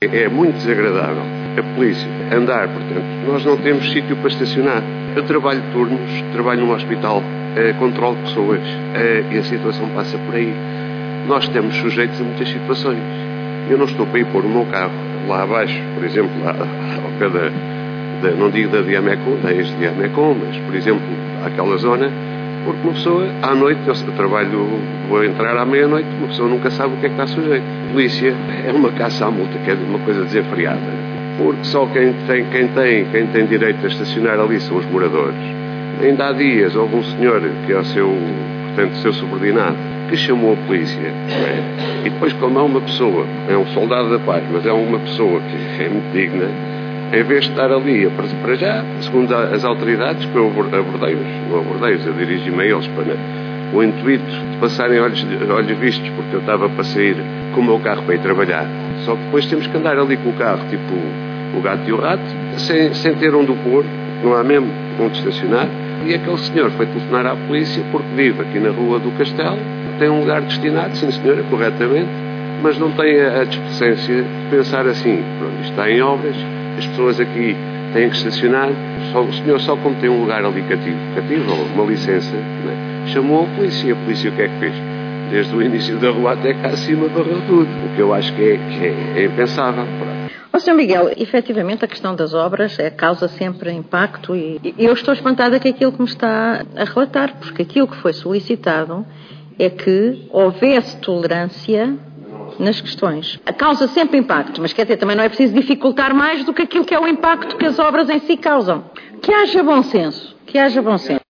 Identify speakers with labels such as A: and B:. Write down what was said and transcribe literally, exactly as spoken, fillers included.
A: É muito desagradável a polícia andar, portanto, nós não temos sítio para estacionar. Eu trabalho turnos, trabalho num hospital, eh, controlo pessoas eh, e a situação passa por aí. Nós estamos sujeitos a muitas situações. Eu não estou para ir pôr o meu carro lá abaixo, por exemplo, lá ao pé da, da não digo da Diamecon, da ex-Diamecon, mas, por exemplo, àquela zona, porque uma pessoa, à noite, eu trabalho, vou entrar à meia-noite, uma pessoa nunca sabe o que é que está sujeito. A polícia é uma caça à multa, que é uma coisa desenfreada. Porque só quem tem, quem tem, quem tem direito a estacionar ali são os moradores. Ainda há dias houve um senhor que é o seu, portanto, seu subordinado, que chamou a polícia, não é? E depois, como é uma pessoa, é um soldado da paz, mas é uma pessoa que é muito digna, em vez de estar ali, para já, segundo as autoridades, que eu abordei-os, não abordei-os, eu dirigi-me a eles para o intuito de passarem olhos, olhos vistos, porque eu estava para sair com o meu carro para ir trabalhar. Só que depois temos que andar ali com o carro, tipo o gato e o rato, sem, sem ter onde o pôr, não há mesmo onde estacionar. E aquele senhor foi telefonar à polícia porque vive aqui na Rua do Castelo, tem um lugar destinado, sim senhora, corretamente, mas não tem a, a displicência de pensar assim, pronto, isto está em obras, as pessoas aqui têm que estacionar, só, o senhor só como tem um lugar ali cativo, cativo ou uma licença, né, chamou a polícia. A polícia o que é que fez? Desde o início da rua até cá acima barrou tudo, o que eu acho que é, que é, é impensável.
B: Ó senhor Miguel, efetivamente a questão das obras é, causa sempre impacto e, e eu estou espantada com aquilo que me está a relatar, porque aquilo que foi solicitado é que houvesse tolerância nas questões. Causa sempre impacto, mas quer dizer, também não é preciso dificultar mais do que aquilo que é o impacto que as obras em si causam. Que haja bom senso, que haja bom senso.